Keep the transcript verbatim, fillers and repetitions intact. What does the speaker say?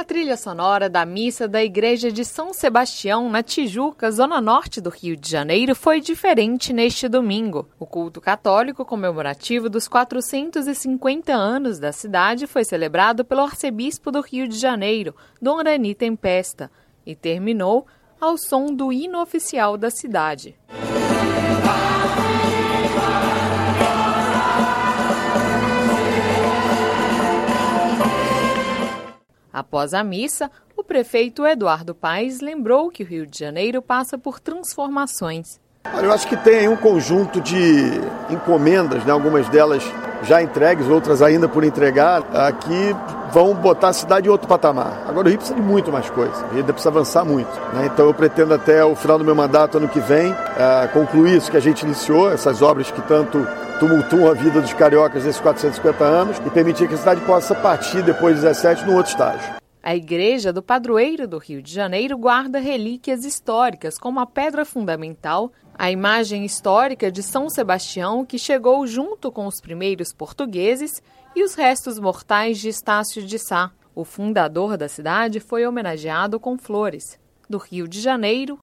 A trilha sonora da missa da Igreja de São Sebastião, na Tijuca, zona norte do Rio de Janeiro, foi diferente neste domingo. O culto católico comemorativo dos quatrocentos e cinquenta anos da cidade foi celebrado pelo arcebispo do Rio de Janeiro, Dom Rani Tempesta, e terminou ao som do hino oficial da cidade. Após a missa, o prefeito Eduardo Paes lembrou que o Rio de Janeiro passa por transformações. Eu acho que tem um conjunto de encomendas, né, algumas delas já entregues, outras ainda por entregar, que vão botar a cidade em outro patamar. Agora o Rio precisa de muito mais coisa, o Rio ainda precisa avançar muito, né? Então eu pretendo até o final do meu mandato, ano que vem, uh, concluir isso que a gente iniciou, essas obras que tanto tumultuam a vida dos cariocas nesses quatrocentos e cinquenta anos e permitir que a cidade possa partir depois de dezessete num outro estágio. A igreja do padroeiro do Rio de Janeiro guarda relíquias históricas, como a pedra fundamental, a imagem histórica de São Sebastião, que chegou junto com os primeiros portugueses, e os restos mortais de Estácio de Sá. O fundador da cidade foi homenageado com flores. Do Rio de Janeiro,